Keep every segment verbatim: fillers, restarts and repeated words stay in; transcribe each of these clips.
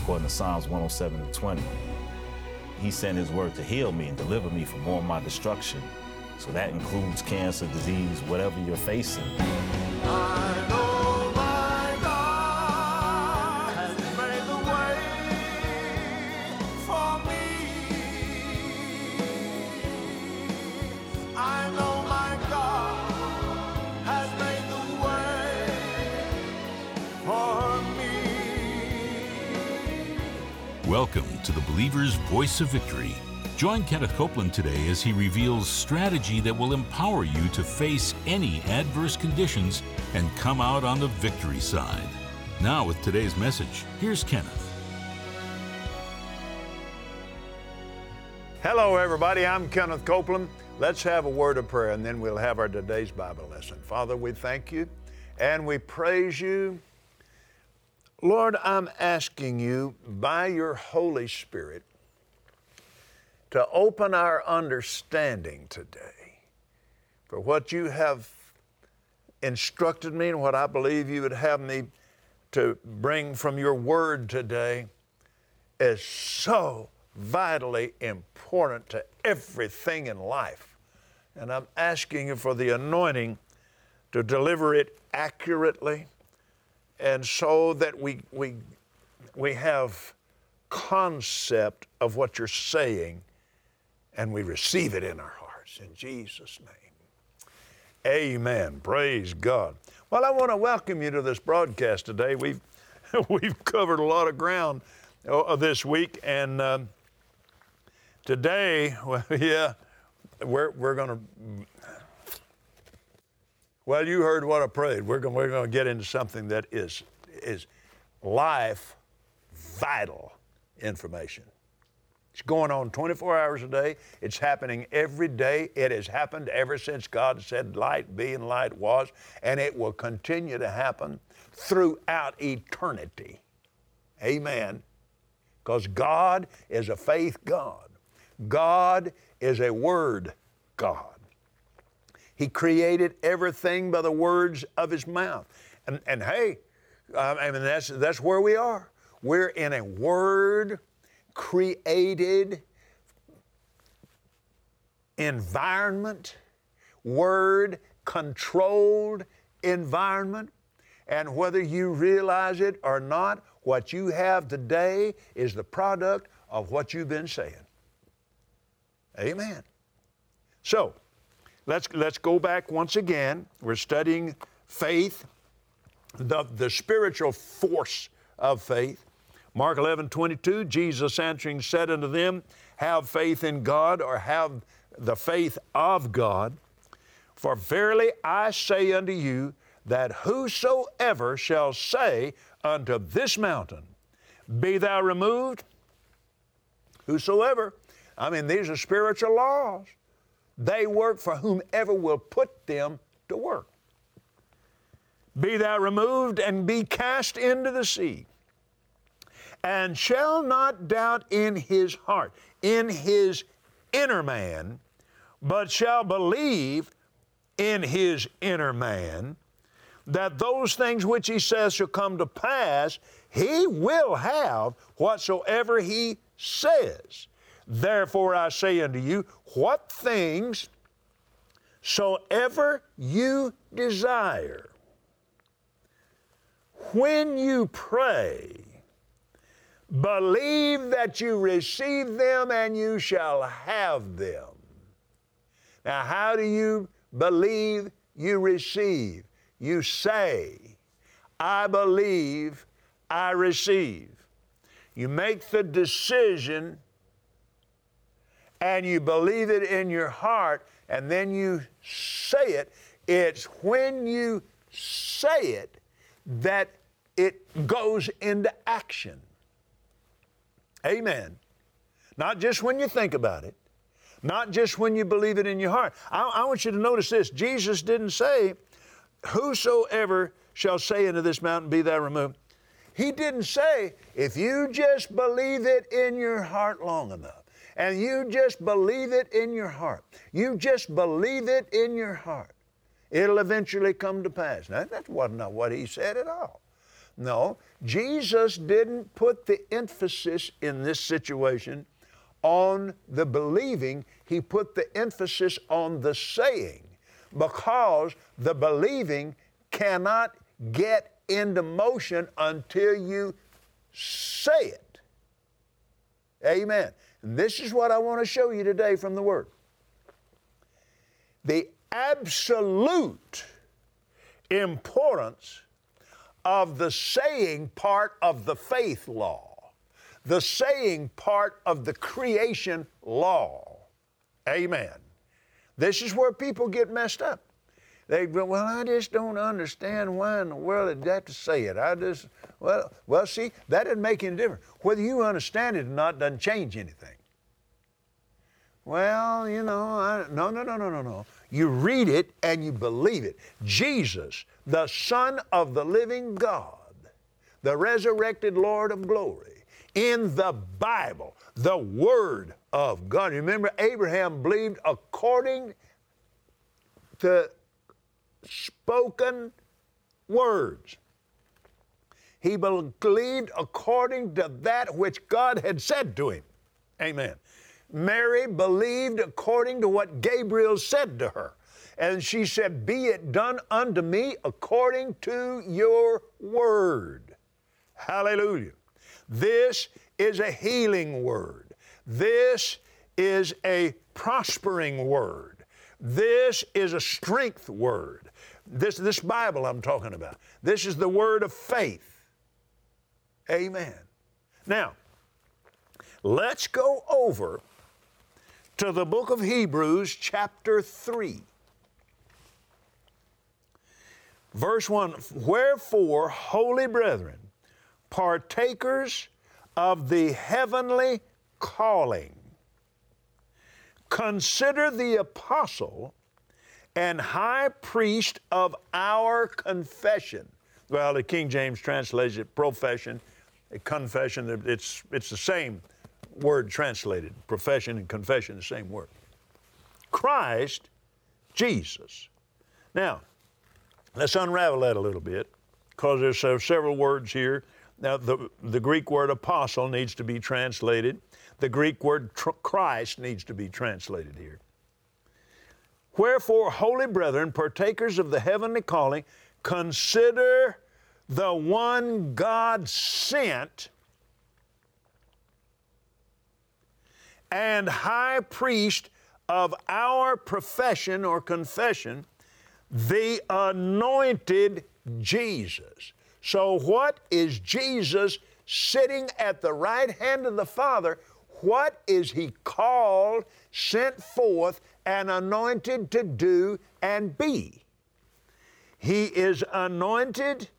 according to Psalms one oh seven and twenty. He sent his word to heal me and deliver me from all my destruction. So that includes cancer, disease, whatever you're facing. I know my God has made the way for me. I know my God has made the way for me. Welcome to the Believer's Voice of Victory. Join Kenneth Copeland today as he reveals strategy that will empower you to face any adverse conditions and come out on the victory side. Now with today's message, here's Kenneth. Hello everybody, I'm Kenneth Copeland. Let's have a word of prayer and then we'll have our today's Bible lesson. Father, we thank you and we praise you. Lord, I'm asking you by your Holy Spirit to open our understanding today for what you have instructed me and what I believe you would have me to bring from your word today is so vitally important to everything in life. And I'm asking you for the anointing to deliver it accurately and so that we, we, we have concept of what you're saying and we receive it in our hearts. In Jesus' name, amen. Praise God. Well, I want to welcome you to this broadcast today. We've, we've covered a lot of ground uh, this week, and uh, today, well, yeah, we're, we're going to, well, you heard what I prayed. We're going we're going to get into something that is, is life vital information. It's going on twenty-four hours a day. It's happening every day. It has happened ever since God said light be and light was, and it will continue to happen throughout eternity. Amen. Because God is a faith God. God is a word God. He created everything by the words of his mouth. And, and hey, I mean, that's, that's where we are. We're in a word created environment, word controlled environment. And whether you realize it or not, what you have today is the product of what you've been saying. Amen. So, let's, let's go back once again. We're studying faith, the, the spiritual force of faith. Mark eleven twenty-two, Jesus answering said unto them, have faith in God, or have the faith of God. For verily I say unto you, that whosoever shall say unto this mountain, be thou removed, whosoever, I mean, these are spiritual laws. They work for whomever will put them to work. Be thou removed and be cast into the sea, and shall not doubt in his heart, in his inner man, but shall believe in his inner man, that those things which he says shall come to pass, he will have whatsoever he says. Therefore I say unto you, what things soever you desire, when you pray, believe that you receive them and you shall have them. Now, how do you believe you receive? You say, I believe I receive. You make the decision and you believe it in your heart and then you say it. It's when you say it that it goes into action. Amen. Not just when you think about it, not just when you believe it in your heart. I, I want you to notice this. Jesus didn't say, whosoever shall say unto this mountain, be thou removed. He didn't say, if you just believe it in your heart long enough, and you just believe it in your heart, you just believe it in your heart, it'll eventually come to pass. Now, that wasn't what he said at all. No, Jesus didn't put the emphasis in this situation on the believing. He put the emphasis on the saying, because the believing cannot get into motion until you say it. Amen. And this is what I want to show you today from the Word. The absolute importance of the saying part of the faith law, the saying part of the creation law. Amen. This is where people get messed up. They go, well, I just don't understand why in the world did they have to say it. I just, well, well, see, that doesn't make any difference. Whether you understand it or not doesn't change anything. Well, you know, I, no, no, no, no, no, no. You read it and you believe it. Jesus, the Son of the living God, the resurrected Lord of glory, in the Bible, the Word of God. Remember, Abraham believed according to spoken words. He believed according to that which God had said to him. Amen. Mary believed according to what Gabriel said to her. And she said, be it done unto me according to your word. Hallelujah. This is a healing word. This is a prospering word. This is a strength word. This, this Bible I'm talking about. This is the word of faith. Amen. Now, let's go over to the book of Hebrews, chapter three. Verse one, wherefore, holy brethren, partakers of the heavenly calling, consider the apostle and high priest of our confession. Well, the King James translates it profession, confession. It's, it's the same word translated. Profession and confession, the same word. Christ Jesus. Now, let's unravel that a little bit, because there's uh, several words here. Now, the, the Greek word apostle needs to be translated. The Greek word tr- Christ needs to be translated here. Wherefore, holy brethren, partakers of the heavenly calling, consider the one God sent and high priest of our profession or confession, the anointed Jesus. So what is Jesus sitting at the right hand of the Father? What is he called, sent forth, and anointed to do and be? He is anointed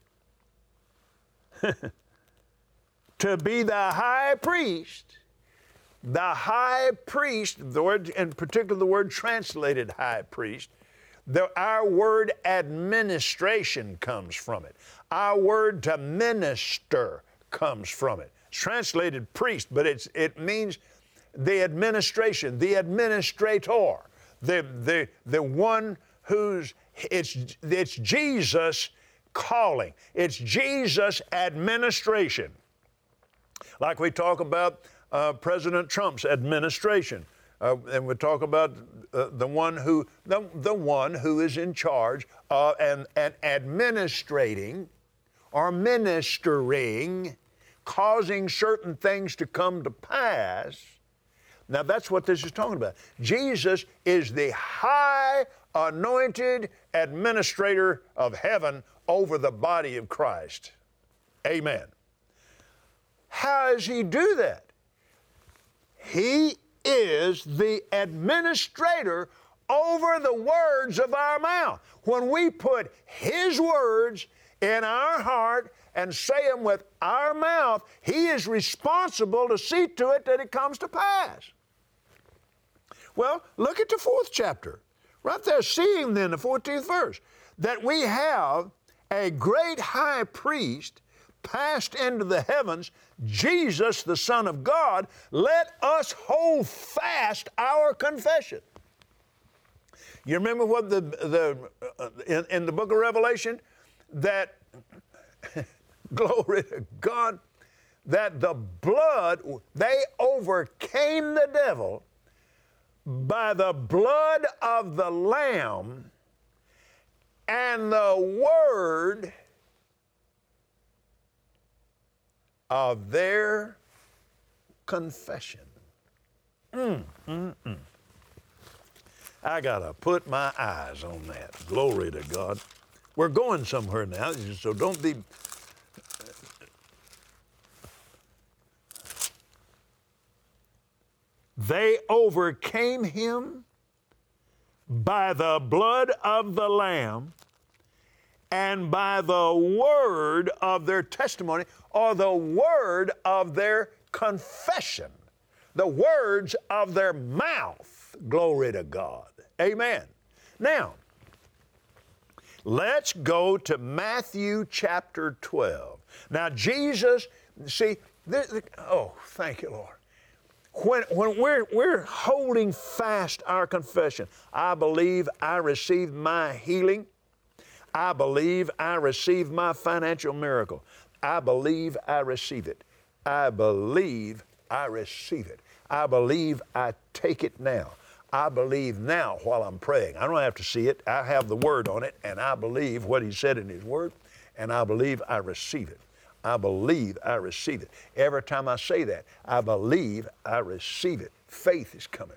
to be the high priest. The high priest, the word, in particular the word translated high priest, the, our word administration comes from it. Our word to minister comes from it. It's translated priest, but it's, it means the administration, the administrator, the, the, the one who's, it's, it's Jesus calling. It's Jesus administration. Like we talk about uh, President Trump's administration. Uh, and we talk about uh, the one who the, the one who is in charge uh, and, and administrating or ministering, causing certain things to come to pass. Now that's what this is talking about. Jesus is the high anointed administrator of heaven over the body of Christ. Amen. How does he do that? He is the administrator over the words of our mouth. When we put his words in our heart and say them with our mouth, he is responsible to see to it that it comes to pass. Well, look at the fourth chapter. Right there, seeing then the fourteenth verse, that we have a great high priest passed into the heavens, Jesus, the Son of God, let us hold fast our confession. You remember what the, the uh, in, in the book of Revelation, that glory to God, that the blood, they overcame the devil by the blood of the Lamb and the word of their confession. Mm, mm, mm. I got to put my eyes on that. Glory to God. We're going somewhere now, so don't be... They overcame him by the blood of the Lamb and by the word of their testimony, or the word of their confession, the words of their mouth. Glory to God. Amen. Now, let's go to Matthew chapter twelve. Now, Jesus, see, this, oh, thank you, Lord. When, when we're, we're holding fast our confession, I believe I received my healing. I believe I received my financial miracle. I believe I receive it. I believe I receive it. I believe I take it now. I believe now while I'm praying. I don't have to see it. I have the word on it, and I believe what he said in his word, and I believe I receive it. I believe I receive it. Every time I say that, I believe I receive it. Faith is coming.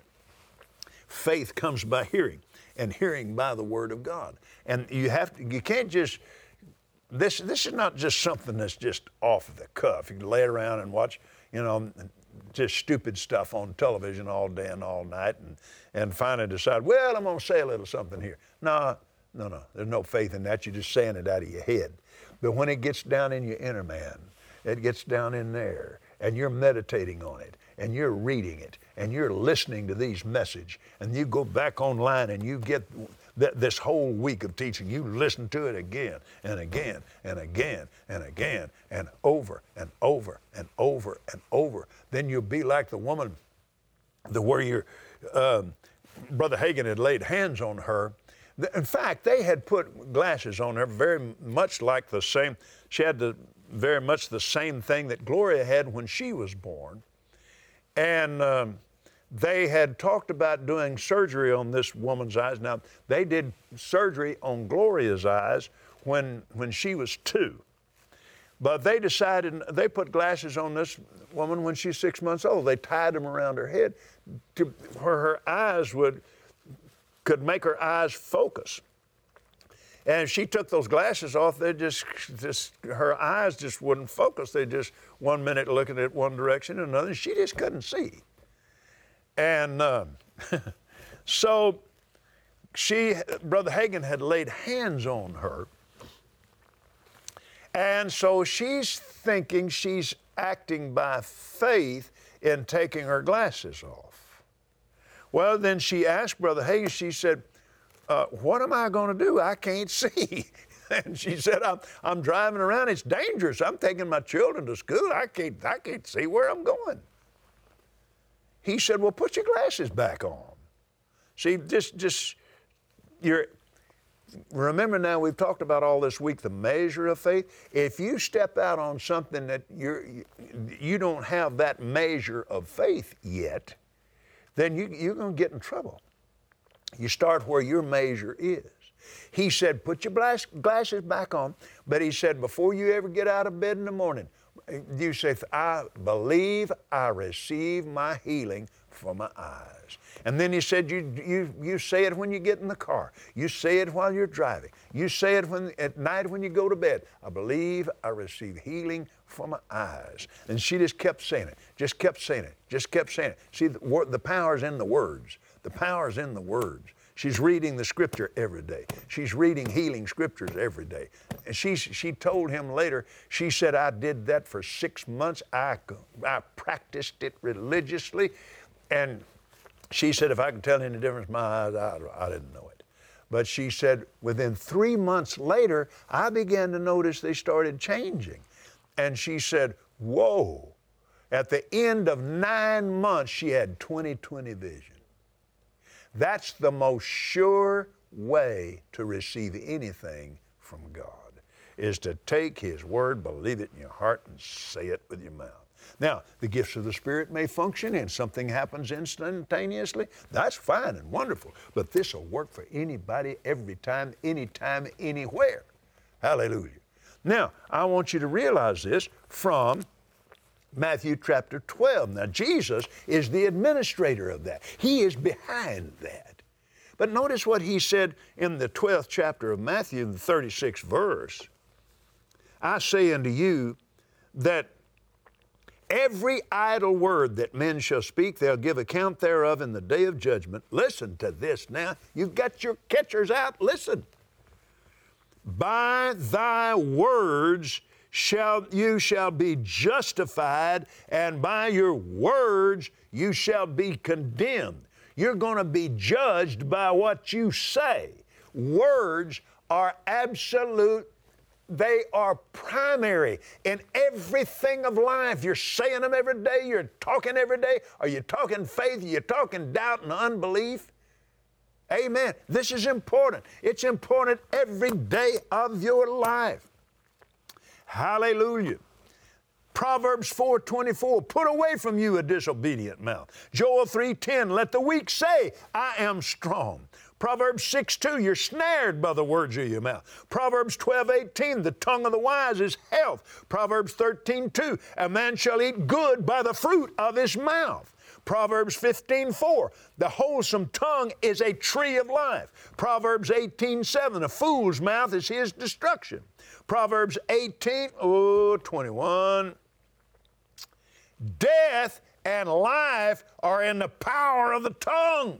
Faith comes by hearing, and hearing by the word of God. And you have to, you can't just, this this is not just something that's just off the cuff. You can lay it around and watch, you know, just stupid stuff on television all day and all night and, and finally decide, well, I'm going to say a little something here. No, no, no. There's no faith in that. You're just saying it out of your head. But when it gets down in your inner man, it gets down in there, and you're meditating on it, and you're reading it, and you're listening to these messages, and you go back online and you get th- this whole week of teaching, you listen to it again and again and again and again and over and over and over and over. Then you'll be like the woman the where your um, Brother Hagin had laid hands on her. In fact, they had put glasses on her very much like the same, she had the, very much the same thing that Gloria had when she was born. And um, they had talked about doing surgery on this woman's eyes. Now, they did surgery on Gloria's eyes when, when she was two. But they decided, they put glasses on this woman when she's six months old. They tied them around her head to where her eyes would, could make her eyes focus. And if she took those glasses off, they just, just, her eyes just wouldn't focus. They just, one minute looking at one direction and another, she just couldn't see. And um, so she, Brother Hagin had laid hands on her. And so she's thinking she's acting by faith in taking her glasses off. Well, then she asked Brother Hagin, she said, uh, what am I going to do? I can't see. And she said, I'm, I'm driving around. It's dangerous. I'm taking my children to school. I can't, I can't see where I'm going. He said, well, put your glasses back on. See, just, just, you're, remember now, we've talked about all this week, the measure of faith. If you step out on something that you're, you, you don't have that measure of faith yet, then you, you're going to get in trouble. You start where your measure is. He said, put your glasses back on, but he said, before you ever get out of bed in the morning, you say, I believe I receive my healing for my eyes. And then he said, you, you, you say it when you get in the car. You say it while you're driving. You say it when, at night when you go to bed. I believe I receive healing for my eyes. And she just kept saying it, just kept saying it, just kept saying it. See, the, the power's in the words. The power's in the words. She's reading the scripture every day. She's reading healing scriptures every day. And she, she told him later, she said, I did that for six months. I, I practiced it religiously. And she said, if I could tell any difference in my eyes, I, I didn't know it. But she said, within three months later, I began to notice they started changing. And she said, whoa. At the end of nine months, she had twenty twenty vision. That's the most sure way to receive anything from God. is to take His Word, believe it in your heart, and say it with your mouth. Now, the gifts of the Spirit may function and something happens instantaneously. That's fine and wonderful. But this will work for anybody, every time, anytime, anywhere. Hallelujah. Now, I want you to realize this from Matthew chapter twelve. Now, Jesus is the administrator of that. He is behind that. But notice what He said in the twelfth chapter of Matthew, in the thirty-sixth verse. I say unto you that every idle word that men shall speak, they'll give account thereof in the day of judgment. Listen to this now. You've got your catchers out. Listen. By thy words shall you shall be justified, and by your words you shall be condemned. You're going to be judged by what you say. Words are absolute. They are primary in everything of life. You're saying them every day. You're talking every day. Are you talking faith? Are you talking doubt and unbelief? Amen. This is important. It's important every day of your life. Hallelujah. Proverbs four twenty-four, put away from you a disobedient mouth. Joel three ten, let the weak say, I am strong. Proverbs six two, you're snared by the words of your mouth. Proverbs twelve eighteen, the tongue of the wise is health. Proverbs thirteen two, a man shall eat good by the fruit of his mouth. Proverbs fifteen four, the wholesome tongue is a tree of life. Proverbs eighteen seven, a fool's mouth is his destruction. Proverbs eighteen, oh, twenty-one, death and life are in the power of the tongue.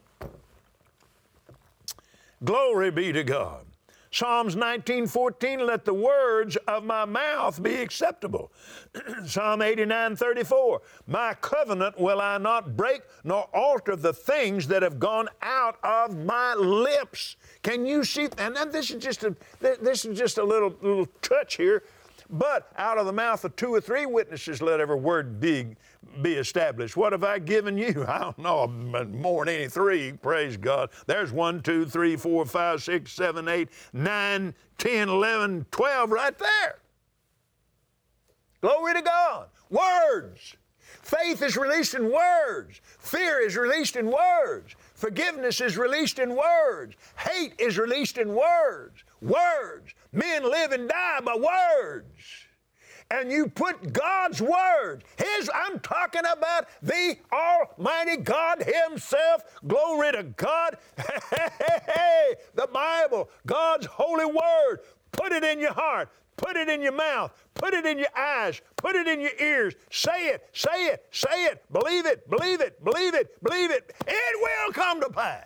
Glory be to God. Psalms nineteen fourteen, let the words of my mouth be acceptable. Psalm eighty-nine thirty-four, my covenant will I not break, nor alter the things that have gone out of my lips. Can you see? And this is just a this is just a little little touch here. But out of the mouth of two or three witnesses, let every word be, be established. What have I given you? I don't know, more than any three, praise God. There's one, two, three, four, five, six, seven, eight, nine, ten, eleven, twelve right there. Glory to God. Words. Faith is released in words. Fear is released in words. Forgiveness is released in words. Hate is released in words. Words. Men live and die by words. And you put God's Word, His, I'm talking about the Almighty God Himself. Glory to God. Hey, hey, hey, the Bible, God's holy Word. Put it in your heart. Put it in your mouth. Put it in your eyes. Put it in your ears. Say it, say it, say it. Believe it, believe it, believe it, believe it. It will come to pass.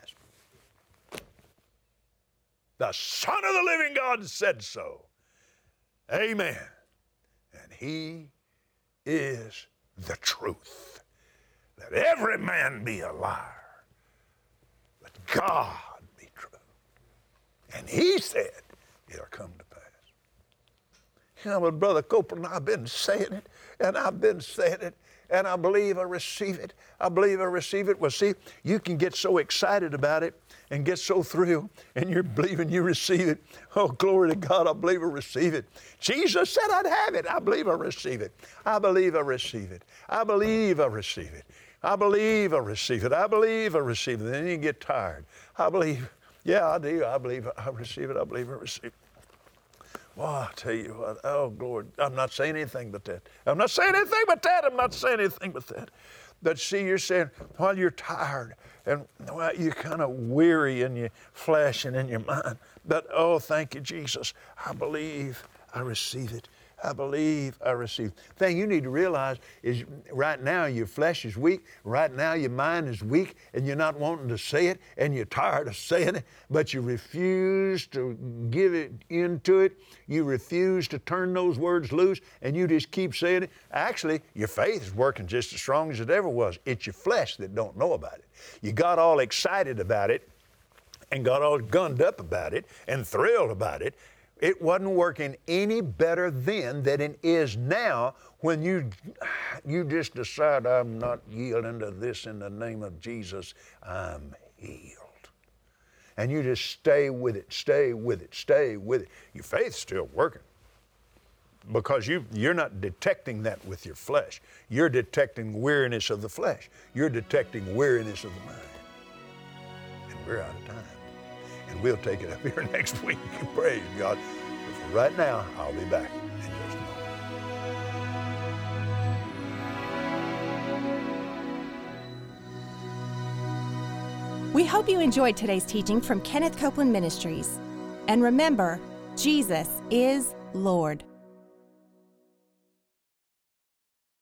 The Son of the living God said so. Amen. And He is the truth. Let every man be a liar, but God be true. And He said it'll come to pass. You know, but Brother Copeland, I've been saying it, and I've been saying it, and I believe I receive it. I believe I receive it. Well, see, you can get so excited about it and get so thrilled, and you're believing you receive it. Oh, glory to God, I believe I receive it. Jesus said I'd have it. I believe I receive it. I believe I receive it. I believe I receive it. I believe I receive it. I believe I receive it. Then you get tired. I believe, yeah, I do. I believe I receive it. I believe I receive it. Well, I tell you what, oh, Lord, I'm not saying anything but that. I'm not saying anything but that. I'm not saying anything but that. But see, you're saying, while you're tired and well, you're kind of weary in your flesh and in your mind, but oh, thank you, Jesus. I believe I receive it. I believe I receive. The thing you need to realize is right now your flesh is weak. Right now your mind is weak and you're not wanting to say it and you're tired of saying it, but you refuse to give it into it. You refuse to turn those words loose and you just keep saying it. Actually, your faith is working just as strong as it ever was. It's your flesh that don't know about it. You got all excited about it and got all gunned up about it and thrilled about it. It wasn't working any better then than it is now when you, you just decide, I'm not yielding to this in the name of Jesus, I'm healed. And you just stay with it, stay with it, stay with it. Your faith's still working. because you, you're not detecting that with your flesh. You're detecting weariness of the flesh. You're detecting weariness of the mind. And we're out of time. And we'll take it up here next week. Praise God. But for right now, I'll be back in just a moment. We hope you enjoyed today's teaching from Kenneth Copeland Ministries. And remember, Jesus is Lord.